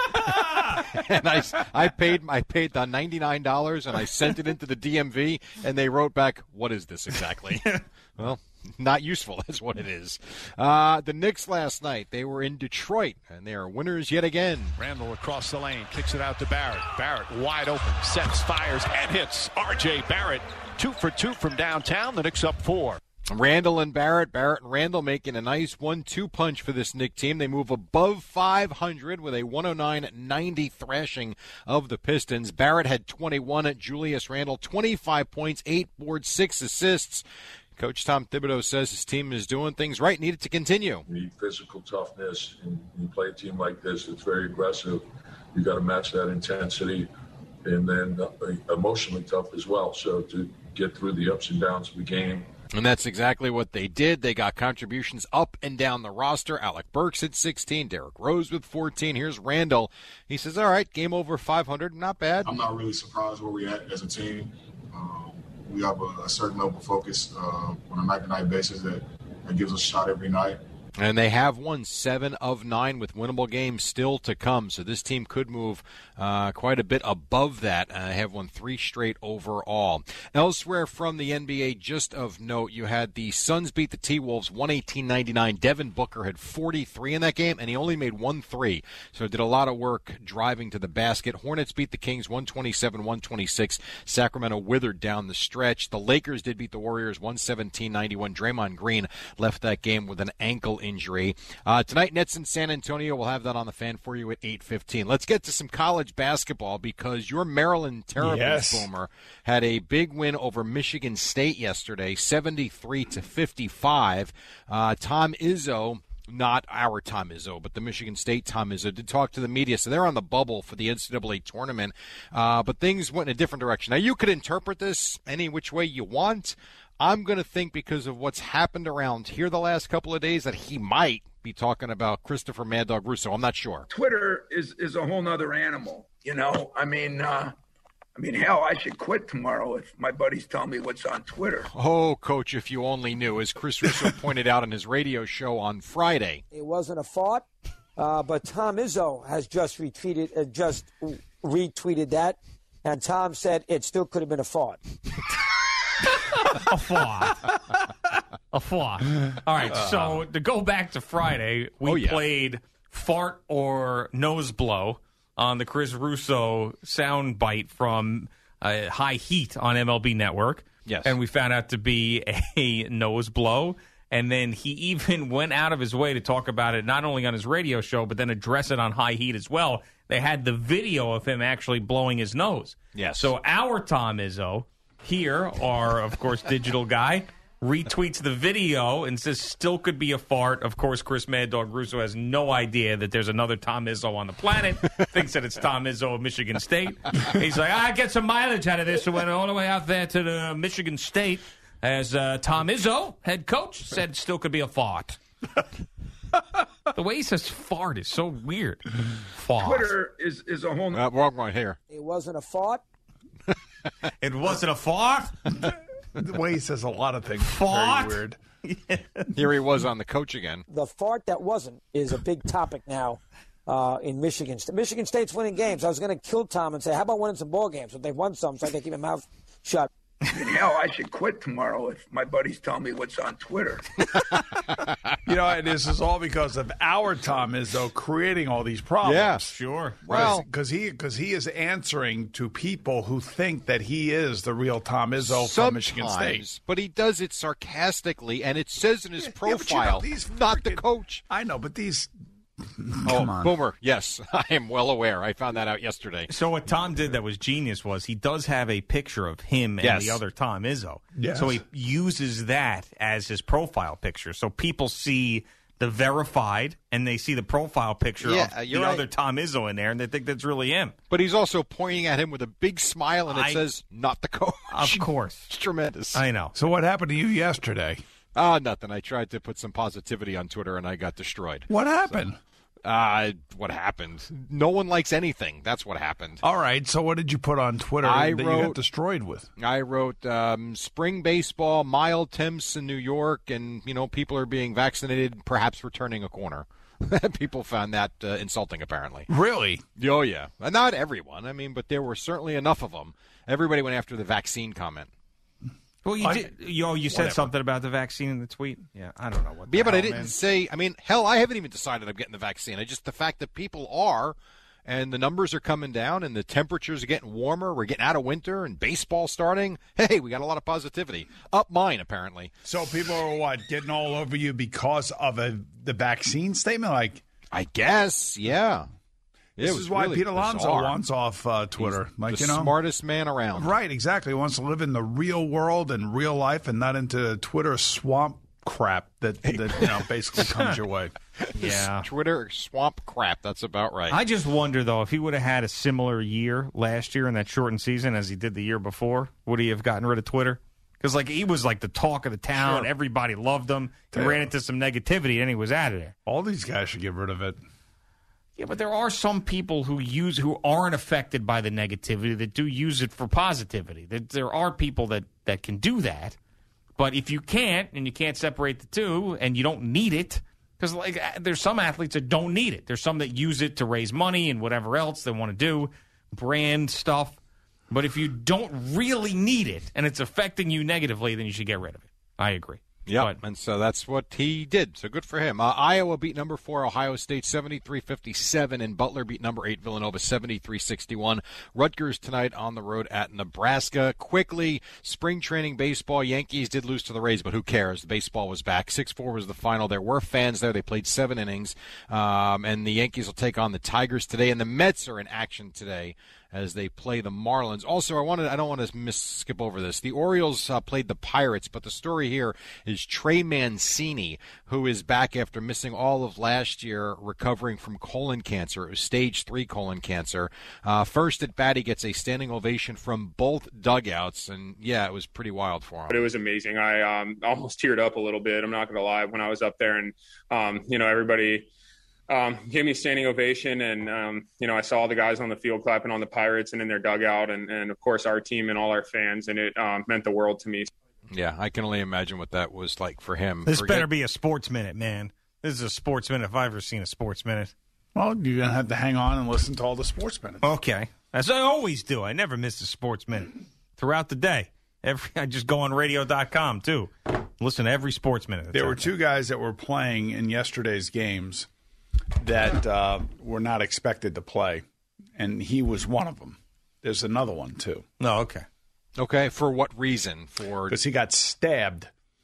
and I, I paid I paid the ninety-nine dollars, and I sent it into the D M V, and they wrote back, "What is this exactly?" Well, not useful. That's what it is. Uh, the Knicks last night, they were in Detroit, and they are winners yet again. Randall across the lane, kicks it out to Barrett. Barrett wide open, sets, fires, and hits. R J Barrett, two for two from downtown. The Knicks up four. Randall and Barrett, Barrett and Randall making a nice one two punch for this Knicks team. They move above five hundred with a one oh nine ninety thrashing of the Pistons. Barrett had twenty-one, Julius Randle twenty-five points, eight boards, six assists. Coach Tom Thibodeau says his team is doing things right, needed to continue. You need physical toughness, and you play a team like this, it's very aggressive. You got to match that intensity, and then uh, emotionally tough as well. So to get through the ups and downs of the game. And that's exactly what they did. They got contributions up and down the roster. Alec Burks at sixteen, Derrick Rose with fourteen. Here's Randall. He says, all right, game over five hundred, not bad. I'm not really surprised where we're at as a team. Um, we have a, a certain level of focus uh, on a night-to-night basis that, that gives us a shot every night. And they have won seven of nine with winnable games still to come. So this team could move uh, quite a bit above that. Uh, have won three straight overall. Elsewhere from the N B A, just of note, you had the Suns beat the T-Wolves one eighteen ninety-nine. Devin Booker had forty-three in that game, and he only made one three. So did a lot of work driving to the basket. Hornets beat the Kings one twenty-seven one twenty-six. Sacramento withered down the stretch. The Lakers did beat the Warriors one seventeen ninety-one. Draymond Green left that game with an ankle injury. Uh, tonight, Nets in San Antonio. We'll have that on the fan for you at eight fifteen. Let's get to some college basketball because your Maryland Terrapins, Yes. Boomer, had a big win over Michigan State yesterday, seventy-three to fifty-five. Uh, Tom Izzo, not our Tom Izzo, but the Michigan State Tom Izzo, did talk to the media, so they're on the bubble for the N C double A tournament. Uh, but things went in a different direction. Now, you could interpret this any which way you want. I'm going to think because of what's happened around here the last couple of days that he might be talking about Christopher Mad Dog Russo. I'm not sure. Twitter is, is a whole nother animal, you know? I mean, uh, I mean, hell, I should quit tomorrow if my buddies tell me what's on Twitter. Oh, Coach, if you only knew. As Chris Russo pointed out on his radio show on Friday. It wasn't a fart, uh, but Tom Izzo has just retweeted, uh, just retweeted that, and Tom said it still could have been a fart. A fart. A fart. All right, so to go back to Friday, we oh, yeah. played Fart or Nose Blow on the Chris Russo sound bite from uh, High Heat on M L B Network. Yes. And we found out to be a nose blow. And then he even went out of his way to talk about it, not only on his radio show, but then address it on High Heat as well. They had the video of him actually blowing his nose. Yes. So our Tom Izzo here, our, of course, digital guy, retweets the video and says still could be a fart. Of course, Chris Mad Dog Russo has no idea that there's another Tom Izzo on the planet, thinks that it's Tom Izzo of Michigan State. He's like, I get some mileage out of this. So went all the way out there to the Michigan State as uh, Tom Izzo, head coach, said still could be a fart. The way he says fart is so weird. Fart. Twitter is, is a whole... Uh, wrong one here. It wasn't a fart. It wasn't a fart? The way he says a lot of things Fart? is very weird. Yeah. Here he was on the coach again. The fart that wasn't is a big topic now uh, in Michigan. Michigan State's winning games. I was going to kill Tom and say, how about winning some ball games? But they've won some, so I can keep my mouth shut. I mean, hell, I should quit tomorrow if my buddies tell me what's on Twitter. You know, and this is all because of our Tom Izzo creating all these problems. Yeah, sure. Well, because he because he is answering to people who think that he is the real Tom Izzo from Michigan State. But he does it sarcastically, and it says in his Yeah, profile, but you know, these not the freaking- coach. I know, but these. Oh, Come on. Boomer, yes, I am well aware. I found that out yesterday. So what Tom did that was genius was he does have a picture of him and Yes. the other Tom Izzo. Yes. So he uses that as his profile picture. So people see the verified and they see the profile picture Yeah, of the you're right. other Tom Izzo in there, and they think that's really him. But he's also pointing at him with a big smile, and it I- says, not the coach. Of course. It's tremendous. I know. So what happened to you yesterday? Ah, nothing. I tried to put some positivity on Twitter, and I got destroyed. What happened? Uh, what happened? No one likes anything. That's what happened. All right. So what did you put on Twitter I that you wrote- got destroyed with? I wrote um, spring baseball, mild temps in New York, and, you know, people are being vaccinated, perhaps returning a corner. People found that uh, insulting, apparently. Really? Oh, yeah. Uh, Not everyone, I mean, but there were certainly enough of them. Everybody went after the vaccine comment. Well, you I- did. You, you said Whatever. something about the vaccine in the tweet. Yeah, I don't know what. The Yeah, but I hell, didn't man. say, I mean, hell, I haven't even decided I'm getting the vaccine. I just, the fact that people are, and the numbers are coming down, and the temperatures are getting warmer, we're getting out of winter, and baseball starting, hey, we got a lot of positivity. Up mine, apparently. So people are what, getting all over you because of a the vaccine statement? Like, I guess, yeah. It this was is why really Pete Alonso bizarre. wants off uh, Twitter. He's like the you know, smartest man around. right? Exactly. He wants to live in the real world and real life, and not into Twitter swamp crap that that you know basically comes your way. Yeah. Twitter swamp crap. That's about right. I just wonder, though, if he would have had a similar year last year in that shortened season as he did the year before, would he have gotten rid of Twitter? Because, like, he was, like, the talk of the town. Sure. Everybody loved him. He Yeah. ran into some negativity, and he was out of there. All these guys should get rid of it. Yeah, but there are some people who use who aren't affected by the negativity that do use it for positivity. There, there are people that, that can do that. But if you can't, and you can't separate the two, and you don't need it, because like there's some athletes that don't need it. There's some that use it to raise money and whatever else they want to do, brand stuff. But if you don't really need it, and it's affecting you negatively, then you should get rid of it. I agree. Yeah, and so that's what he did. So good for him. Uh, Iowa beat number four Ohio State seventy-three fifty-seven, and Butler beat number eight Villanova seventy-three sixty-one. Rutgers tonight on the road at Nebraska. Quickly, spring training baseball. Yankees did lose to the Rays, but who cares? The baseball was back. six four was the final. There were fans there. They played seven innings, um, and the Yankees will take on the Tigers today, and the Mets are in action today as they play the Marlins. Also, I wanted I don't want to miss skip over this. The Orioles uh, played the Pirates, but the story here is Trey Mancini, who is back after missing all of last year, recovering from colon cancer. It was stage three colon cancer. Uh, first at bat, he gets a standing ovation from both dugouts, and yeah, it was pretty wild for him. But it was amazing. I um, almost teared up a little bit. I'm not going to lie, when I was up there, and um, you know, everybody um, gave me a standing ovation, and um, you know, I saw the guys on the field clapping on the Pirates and in their dugout, and, and of course our team and all our fans, and it um, meant the world to me. Yeah, I can only imagine what that was like for him. This Forget- better be a sports minute, man. This is a sports minute if I've ever seen a sports minute. Well, you're going to have to hang on and listen to all the sports minutes. Okay. As I always do. I never miss a sports minute throughout the day. Every I just go on radio dot com, too. Listen to every sports minute. There were two guys that were playing in yesterday's games that uh, were not expected to play, and he was one of them. There's another one, too. No, okay. Okay, for what reason? For Because he got stabbed.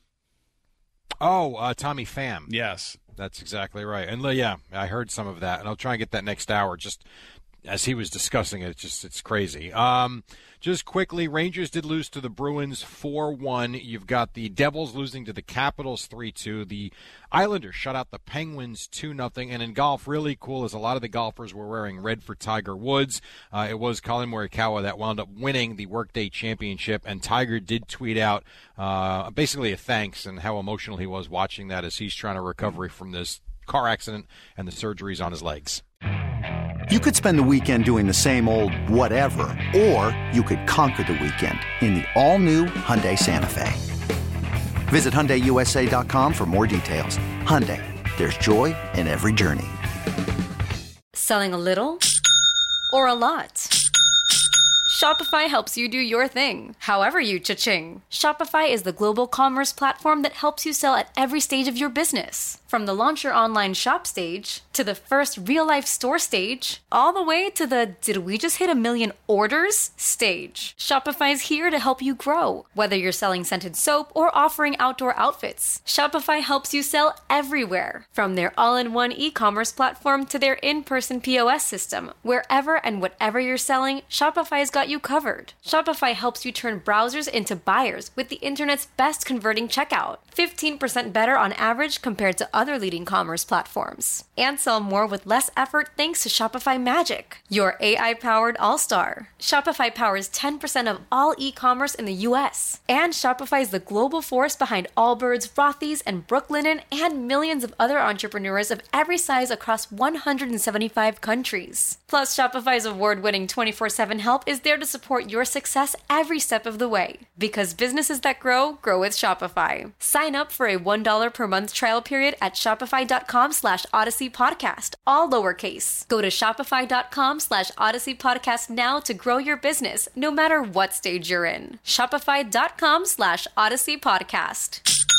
Oh, uh, Tommy Pham. Yes. That's exactly right. And, uh, yeah, I heard some of that, and I'll try and get that next hour. Just as he was discussing it, it's just it's crazy. Um, just quickly, Rangers did lose to the Bruins four one. You've got the Devils losing to the Capitals three two. The Islanders shut out the Penguins two nothing. And in golf, really cool is a lot of the golfers were wearing red for Tiger Woods. Uh, it was Colin Morikawa that wound up winning the Workday Championship, and Tiger did tweet out uh, basically a thanks and how emotional he was watching that as he's trying to recover from this car accident and the surgeries on his legs. You could spend the weekend doing the same old whatever, or you could conquer the weekend in the all-new Hyundai Santa Fe. Visit Hyundai U S A dot com for more details. Hyundai, there's joy in every journey. Selling a little or a lot? Shopify helps you do your thing, however you cha-ching. Shopify is the global commerce platform that helps you sell at every stage of your business. From the launch your online shop stage, to the first real-life store stage, all the way to the did we just hit a million orders stage. Shopify's here to help you grow. Whether you're selling scented soap or offering outdoor outfits, Shopify helps you sell everywhere. From their all-in-one e-commerce platform to their in-person P O S system, wherever and whatever you're selling, Shopify's got you covered. Shopify helps you turn browsers into buyers with the internet's best converting checkout. fifteen percent better on average compared to other leading commerce platforms. And sell more with less effort thanks to Shopify Magic, your A I-powered all-star. Shopify powers ten percent of all e-commerce in the U S. And Shopify is the global force behind Allbirds, Rothy's, and Brooklinen, and millions of other entrepreneurs of every size across one hundred seventy-five countries. Plus, Shopify's award-winning twenty-four seven help is there to support your success every step of the way. Because businesses that grow, grow with Shopify. Sign up for a one dollar per month trial period at shopify.com slash Odyssey Podcast, all lowercase. Go to shopify.com slash Odyssey Podcast now to grow your business, no matter what stage you're in. Shopify.com slash Odyssey Podcast.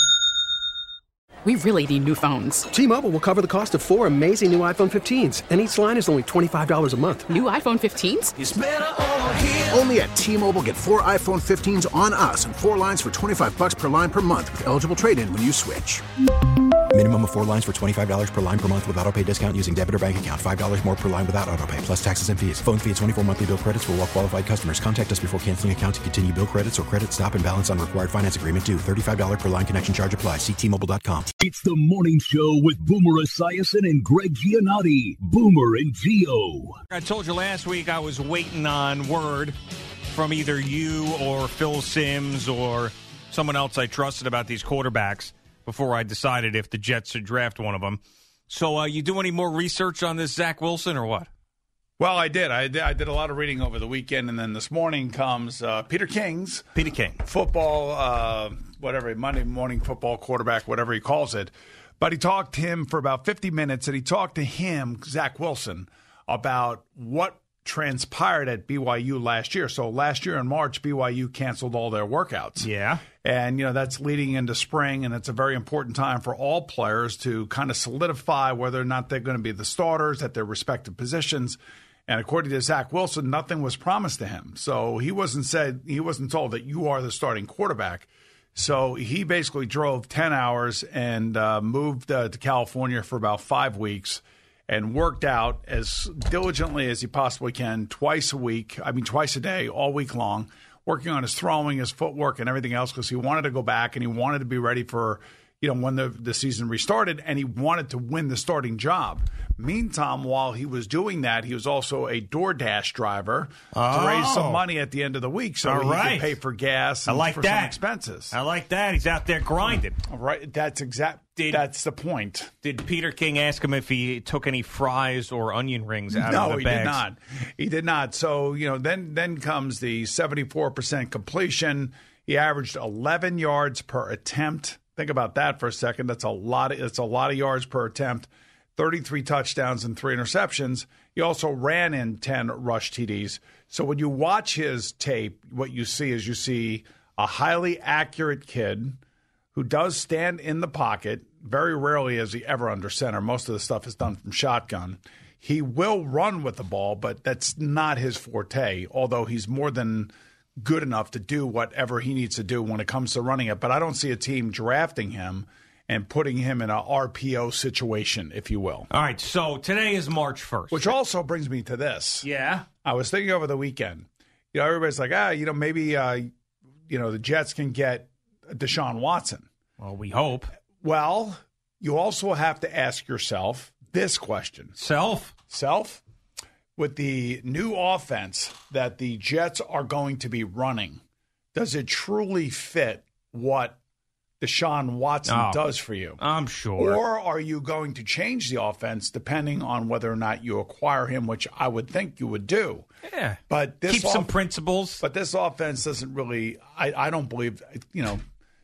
We really need new phones. T-Mobile will cover the cost of four amazing new iPhone fifteens, and each line is only twenty-five dollars a month. New iPhone fifteens? It's better over here. Only at T-Mobile, get four iPhone fifteens on us and four lines for twenty-five bucks per line per month with eligible trade-in when you switch. Minimum of four lines for twenty-five dollars per line per month with autopay discount using debit or bank account. five dollars more per line without autopay, plus taxes and fees. Phone fee at twenty-four monthly bill credits for well-qualified customers. Contact us before canceling account to continue bill credits or credit stop and balance on required finance agreement due. thirty-five dollars per line connection charge applies. See T Mobile dot com. It's the morning show with Boomer Esiason and Greg Giannotti. Boomer and Gio. I told you last week I was waiting on word from either you or Phil Simms or someone else I trusted about these quarterbacks before I decided if the Jets should draft one of them. So uh, you do any more research on this Zach Wilson or what? Well, I did. I did, I did a lot of reading over the weekend, and then this morning comes uh, Peter King's Peter King football, uh, whatever, Monday morning football quarterback, whatever he calls it. But he talked to him for about fifty minutes, and he talked to him, Zach Wilson, about what transpired at B Y U last year. So last year in March, B Y U canceled all their workouts. Yeah. And, you know, that's leading into spring, and it's a very important time for all players to kind of solidify whether or not they're going to be the starters at their respective positions. And according to Zach Wilson, nothing was promised to him. So he wasn't said he wasn't told that you are the starting quarterback. So he basically drove ten hours and uh, moved uh, to California for about five weeks and worked out as diligently as he possibly can twice a week. I mean, twice a day, all week long, working on his throwing, his footwork, and everything else because he wanted to go back and he wanted to be ready for, you know, when the, the season restarted, and he wanted to win the starting job. Meantime, while he was doing that, he was also a DoorDash driver Oh. to raise some money at the end of the week so All he right. could pay for gas I and like for that. some expenses. I like that. He's out there grinding. All right. That's exact. Did- That's the point. Did Peter King ask him if he took any fries or onion rings out no, of the he bags? did not. He did not. So, you know, then then comes the seventy-four percent completion. He averaged eleven yards per attempt. Think about that for a second. That's a lot of, it's a lot of yards per attempt. thirty-three touchdowns and three interceptions. He also ran in ten rush T Ds. So when you watch his tape, what you see is you see a highly accurate kid who does stand in the pocket. Very rarely is he ever under center. Most of the stuff is done from shotgun. He will run with the ball, but that's not his forte, although he's more than good enough to do whatever he needs to do when it comes to running it. But I don't see a team drafting him and putting him in a R P O situation, if you will. All right, so today is March first. Which also brings me to this. Yeah? I was thinking over the weekend, you know, everybody's like, ah, you know, maybe, uh, you know, the Jets can get Deshaun Watson. Well, we hope. Well, you also have to ask yourself this question. Self? Self? With the new offense that the Jets are going to be running, does it truly fit what Deshaun Watson Oh, does for you? I'm sure. Or are you going to change the offense depending on whether or not you acquire him, which I would think you would do? Yeah. But this Keep some off- principles. But this offense doesn't really, I, I don't believe, you know,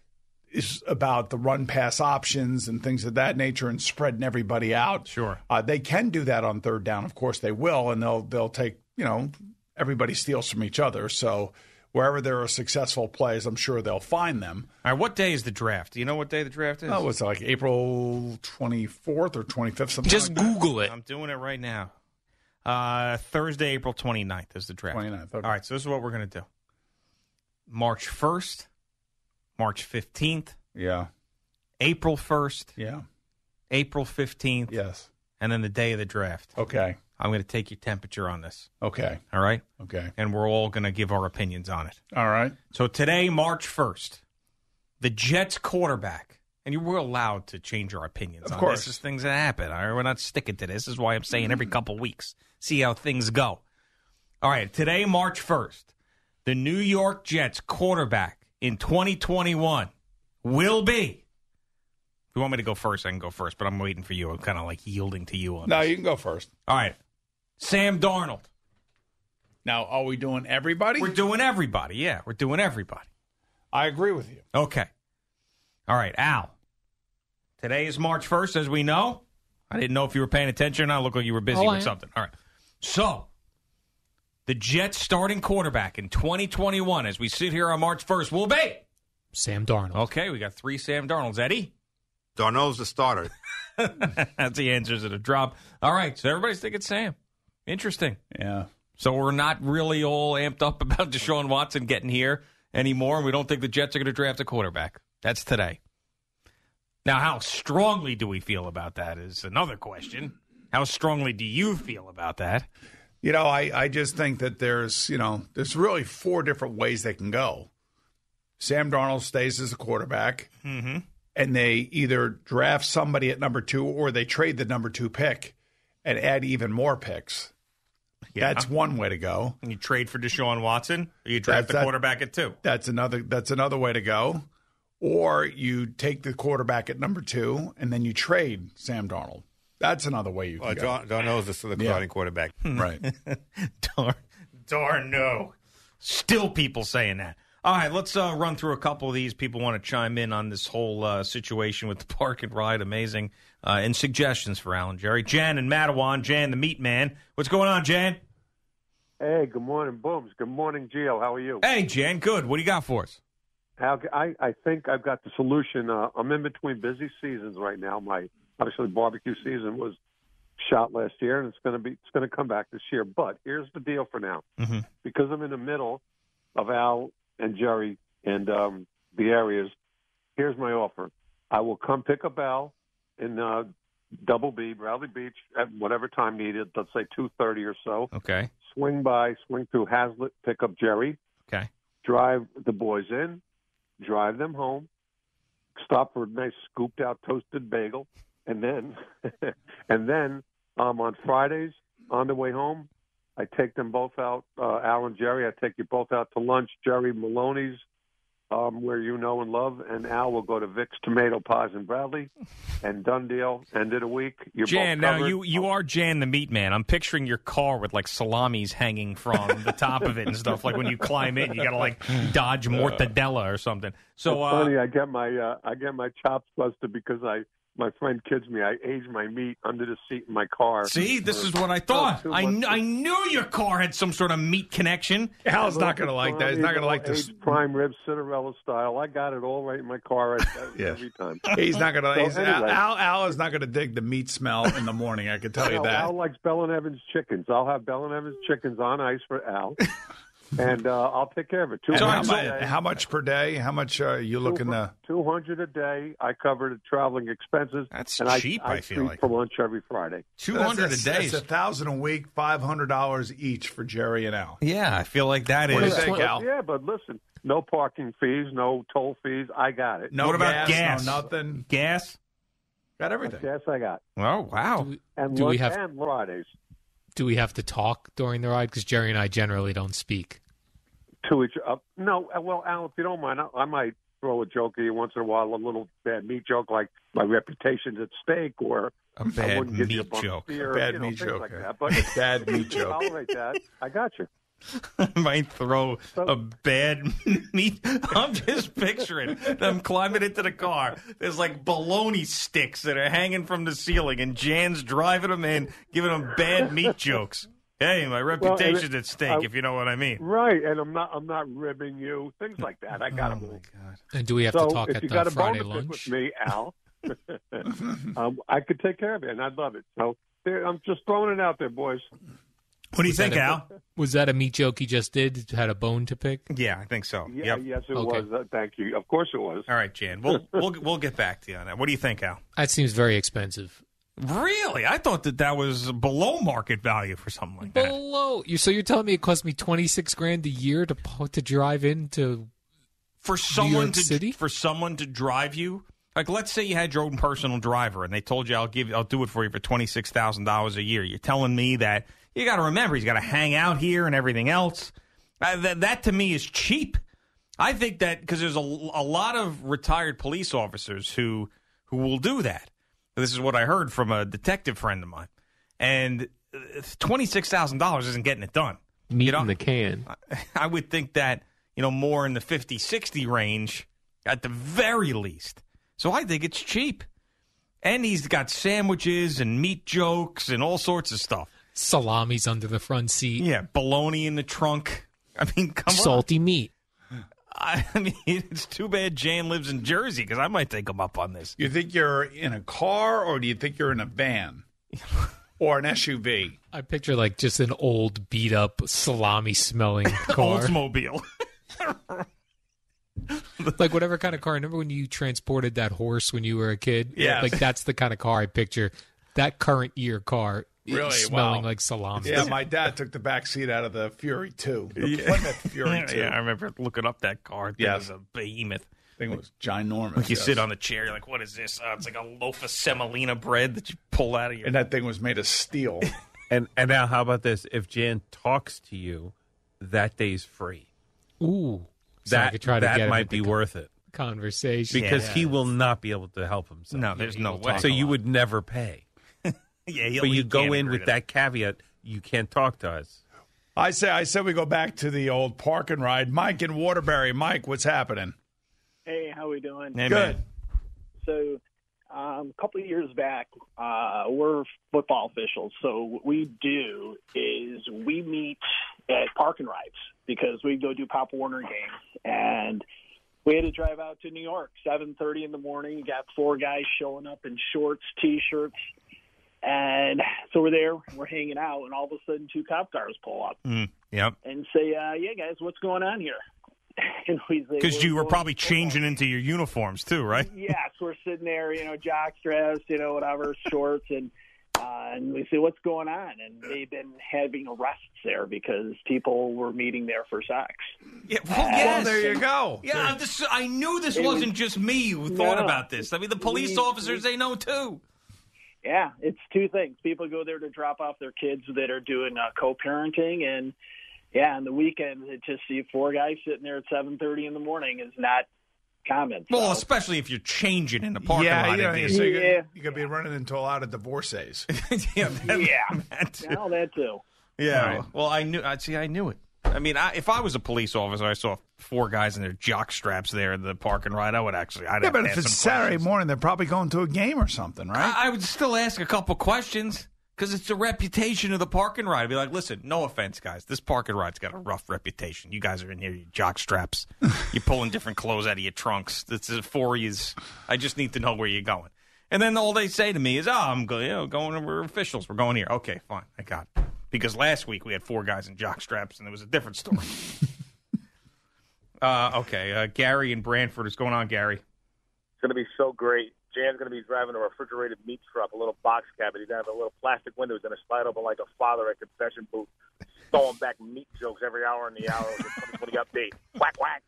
is about the run pass options and things of that nature and spreading everybody out. Sure. Uh, they can do that on third down. Of course they will, and they'll they'll take, you know, everybody steals from each other. So wherever there are successful plays, I'm sure they'll find them. All right, what day is the draft? Do you know what day the draft is? Oh, it's like April twenty-fourth or twenty-fifth, something Just like that. Google it. I'm doing it right now. Uh, Thursday, April twenty-ninth is the draft. twenty-ninth, okay. All right, so this is what we're going to do. March first, March fifteenth, Yeah. April first, Yeah. April fifteenth, Yes. and then the day of the draft. Okay. I'm going to take your temperature on this. Okay. All right? Okay. And we're all going to give our opinions on it. All right. So today, March first, the Jets quarterback, and you were allowed to change our opinions Of on course. this. This is things that happen. All right? We're not sticking to this. This is why I'm saying every couple weeks. See how things go. All right, today, March first, the New York Jets quarterback in twenty twenty-one will be. If you want me to go first, I can go first, but I'm waiting for you. I'm kind of like yielding to you on No, this. you can go first. All right. Sam Darnold. Now, are we doing everybody? We're doing everybody. Yeah, we're doing everybody. I agree with you. Okay. All right, Al. Today is March first, as we know. I didn't know if you were paying attention or not. It looked like you were busy Oh, I with am. something. All right. So, the Jets starting quarterback in twenty twenty-one, as we sit here on March first, will be Sam Darnold. Okay, we got three Sam Darnolds. Eddie? Darnold's the starter. That's the answers at a drop. All right, so everybody's thinking Sam. Interesting. Yeah. So we're not really all amped up about Deshaun Watson getting here anymore, and we don't think the Jets are going to draft a quarterback. That's today. Now, how strongly do we feel about that is another question. How strongly do you feel about that? You know, I, I just think that there's, you know, there's really four different ways they can go. Sam Darnold stays as a quarterback, Mm-hmm. and they either draft somebody at number two or they trade the number two pick and add even more picks. Yeah. That's one way to go. And you trade for Deshaun Watson, or you draft That's- the that- quarterback at two. That's another that's another way to go. Or you take the quarterback at number two and then you trade Sam Darnold. That's another way you can Well, go. Dar- Darnold's the starting Yeah. quarterback. Right. darn, darn no. Still people saying that. All right, let's uh, run through a couple of these. People want to chime in on this whole uh, situation with the park and ride. Amazing. Uh, and suggestions for Alan Jerry. Jan and Matawan. Jan, the meat man. What's going on, Jan? Hey, good morning, Booms. Good morning, Gio. How are you? Hey, Jan. Good. What do you got for us? How, I, I think I've got the solution. Uh, I'm in between busy seasons right now. My obviously barbecue season was shot last year, and it's going to be it's going to come back this year. But here's the deal for now, Mm-hmm. because I'm in the middle of Al and Jerry and um, the areas. Here's my offer: I will come pick up Al in uh, Double B, Bradley Beach, at whatever time needed, let's say two thirty or so. Okay. Swing by, swing through Hazlitt, pick up Jerry. Okay. Drive the boys in, drive them home, stop for a nice scooped-out toasted bagel, and then, and then um, on Fridays, on the way home, I take them both out, uh, Al and Jerry. I take you both out to lunch. Jerry Maloney's, um, where you know and love, and Al will go to Vic's Tomato Pies in Bradley, and done deal. End of the week. You're Jan, both now covered. you, you are Jan the Meat Man. I'm picturing your car with like salamis hanging from the top of it and stuff. Like when you climb in, you got to like dodge mortadella or something. So It's uh, funny. I get my uh, I get my chops busted because I my friend kids me. I age my meat under the seat in my car. see, this for- is what I thought. for two I, months. kn- I knew your car had some sort of meat connection. Al's not going to like that. He's not going to like this. Aged prime rib Cinderella style. I got it all right in my car right, Yeah. every time. He's not going to. So anyway. Al, Al is not going to dig the meat smell in the morning. I can tell you Al, that. Al likes Bell and Evans chickens. I'll have Bell and Evans chickens on ice for Al, and uh, I'll take care of it. Two And how, hundred mu- a day. how much per day? How much are you looking to? Two hundred a day. I cover the traveling expenses. That's and cheap, I, I feel treat like. for lunch every Friday. two hundred a day. It's a thousand a week, five hundred dollars each for Jerry and Al. Yeah, I feel like that What do you is. think, Al? Yeah, but listen, no parking fees, no toll fees. I got it. No What about gas, gas? No nothing. Gas? Got everything. Yes, I got. Oh, wow. And Do we lunch have- and Fridays Do we have to talk during the ride? Because Jerry and I generally don't speak. to each up. No, uh, well, Al, if you don't mind, I, I might throw a joke at you once in a while, a little bad meat joke like my reputation's at stake, or A I bad wouldn't give you a meat bump joke. Beer, Bad you know, meat things joke, like yeah. that. But Bad meat joke. tolerate that. I got you. I might throw a bad meat. I'm just picturing them climbing into the car. There's like bologna sticks that are hanging from the ceiling, and Jan's driving them in, giving them bad meat jokes. Hey, my reputation's and at stake, I- if you know what I mean. Right, and I'm not. I'm not ribbing you. Things like that. I got Oh, them. my God. And do we have so to talk if at you the got a Friday bone to pick lunch? with me, Al, um, I could take care of it, and I'd love it. So there, I'm just throwing it out there, boys. What do you Was that think, a- Al? Was that a meat joke he just did? Had a bone to pick? Yeah, I think so. Yeah, Yep. yes, it Okay. was. Uh, thank you. Of course, it was. All right, Jan. We'll we'll we'll get back to you on that. What do you think, Al? That seems very expensive. Really? I thought that that was below market value for something like that. Below you, so you're telling me it cost me twenty six grand a year to po- to drive into For someone York to City? for someone to drive you, like let's say you had your own personal driver and they told you I'll give I'll do it for you for twenty six thousand dollars a year. You're telling me that you got to remember he's got to hang out here and everything else. Uh, that that to me is cheap. I think that because there's a, a lot of retired police officers who who will do that. This is what I heard from a detective friend of mine, and twenty six thousand dollars isn't getting it done. meat You know, in the can. I would think that, you know, more in the fifty, sixty range at the very least. So I think it's cheap. And he's got sandwiches and meat jokes and all sorts of stuff. Salami's under the front seat. Yeah, bologna in the trunk. I mean, come Salty on. meat. I mean, it's too bad Jan lives in Jersey because I might take him up on this. You think you're in a car, or do you think you're in a van or an S U V? I picture like just an old, beat up, salami smelling car. Oldsmobile. Like whatever kind of car. Remember when you transported that horse when you were a kid? Yes. Like that's the kind of car I picture. That current year car is Really? smelling Wow. like salami. Yeah, my dad took the back seat out of the Fury two, the Yeah. Plymouth Fury two. Yeah, I remember looking up that car. It Yes. was a behemoth. thing was ginormous. Like you yes. sit on the chair, you're like, what is this? Uh, it's like a loaf of semolina bread that you pull out of your... And that thing was made of steel. And and now, how about this? If Jan talks to you, that day's free. Ooh. So I That, could try to that get him might into be con- worth it. Conversation. Because Yeah. he will not be able to help himself. No, there's no way. So you would never pay. Yeah, he'll, But you he go can't in agree with to that caveat, you can't talk to us. I say, I said we go back to the old park and ride. Mike in Waterbury. Mike, what's happening? Hey, how we doing? Hey, Good. man. So, um, a couple of years back, uh, we're football officials. So what we do is we meet at park and rides because we go do Pop Warner games, and we had to drive out to New York, seven thirty in the morning. You got four guys showing up in shorts, T-shirts. And so we're there, we're hanging out, and all of a sudden two cop cars pull up Mm, yep. and say, uh, yeah, guys, what's going on here? And we say, Because "We're you were going probably to football." changing into your uniforms too, right? Yeah, were sitting there, you know, jock straps, you know, whatever, shorts, and uh, and we say, what's going on? And they've been having arrests there because people were meeting there for sex. Yeah, well, Uh, yes. There you go. Yeah, this, I knew this It wasn't was- just me who thought No. about this. I mean, the police We- officers, they know too. Yeah, it's two things. People go there to drop off their kids that are doing uh, co-parenting, and yeah, on the weekends, it just see four guys sitting there at seven thirty in the morning is not common. Well, So- especially if you're changing in the parking yeah, lot. yeah, in yeah. these- So you, Yeah. could, you could be running into a lot of divorcees. yeah, that, yeah, that too. well, that too. Yeah. Right. Well, I knew. I see. I knew it. I mean, I, if I was a police officer, I saw four guys in their jock straps there in the park and ride. I would actually. I'd Yeah, have but to if ask it's some Saturday questions. morning, they're probably going to a game or something, right? I, I would still ask a couple questions because it's the reputation of the park and ride. I'd be like, listen, no offense, guys. This park and ride's got a rough reputation. You guys are in here, you jock straps. You're pulling different clothes out of your trunks. This is for yous. I just need to know where you're going. And then all they say to me is, oh, I'm go- you know, going over officials. We're going here. Okay, fine. I got it. Because last week we had four guys in jock straps, and it was a different story. uh, okay, uh, Gary in Brantford. What's going on, Gary? It's going to be so great. Jan's going to be driving a refrigerated meat truck, a little box cabin. He's going to have a little plastic window. He's going to slide open like a father at confession booth, throwing back meat jokes every hour in the hour with the twenty twenty update. Whack, whack.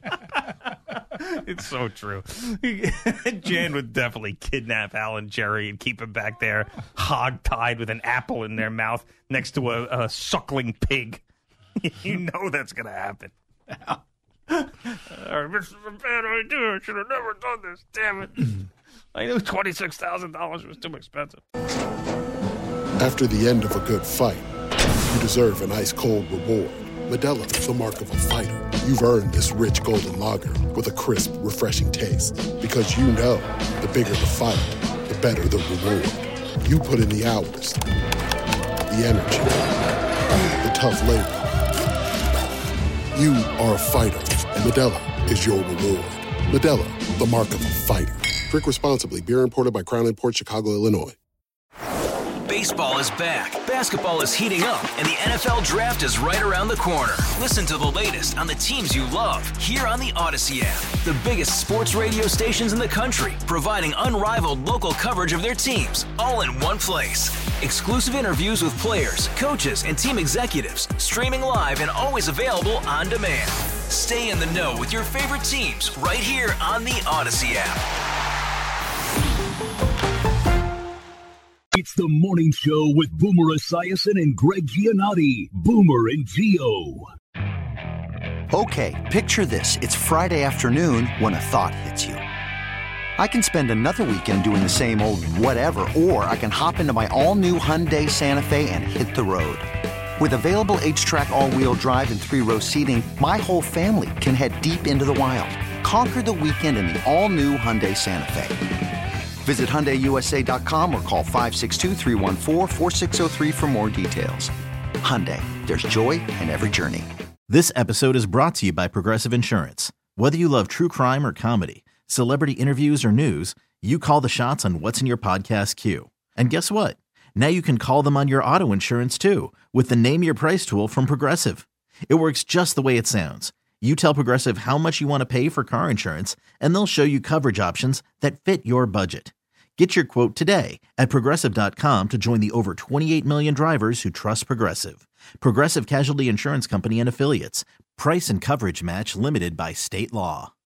It's so true. Jan would definitely kidnap Al and Jerry and keep him back there, hog-tied with an apple in their mouth next to a, a suckling pig. You know that's going to happen. All right, this is a bad idea. I should have never done this. Damn it. I knew twenty-six thousand dollars was too expensive. After the end of a good fight, you deserve an ice-cold reward. Modelo is the mark of a fighter. You've earned this rich golden lager with a crisp, refreshing taste. Because you know, the bigger the fight, the better the reward. You put in the hours, the energy, the tough labor. You are a fighter, and Modelo is your reward. Modelo, the mark of a fighter. Drink responsibly. Beer imported by Crown Imports, Chicago, Illinois. Baseball is back, basketball is heating up, and the N F L Draft is right around the corner. Listen to the latest on the teams you love here on the Odyssey app. The biggest sports radio stations in the country, providing unrivaled local coverage of their teams, all in one place. Exclusive interviews with players, coaches, and team executives, streaming live and always available on demand. Stay in the know with your favorite teams right here on the Odyssey app. It's the morning show with Boomer Esiason and Greg Giannotti. Boomer and Gio. Okay, picture this. It's Friday afternoon when a thought hits you. I can spend another weekend doing the same old whatever, or I can hop into my all-new Hyundai Santa Fe and hit the road. With available H-Track all-wheel drive and three-row seating, my whole family can head deep into the wild. Conquer the weekend in the all-new Hyundai Santa Fe. Visit Hyundai U S A dot com or call five six two, three one four, four six zero three for more details. Hyundai, there's joy in every journey. This episode is brought to you by Progressive Insurance. Whether you love true crime or comedy, celebrity interviews or news, you call the shots on what's in your podcast queue. And guess what? Now you can call them on your auto insurance too with the Name Your Price tool from Progressive. It works just the way it sounds. You tell Progressive how much you want to pay for car insurance, and they'll show you coverage options that fit your budget. Get your quote today at Progressive dot com to join the over twenty-eight million drivers who trust Progressive. Progressive Casualty Insurance Company and Affiliates. Price and coverage match limited by state law.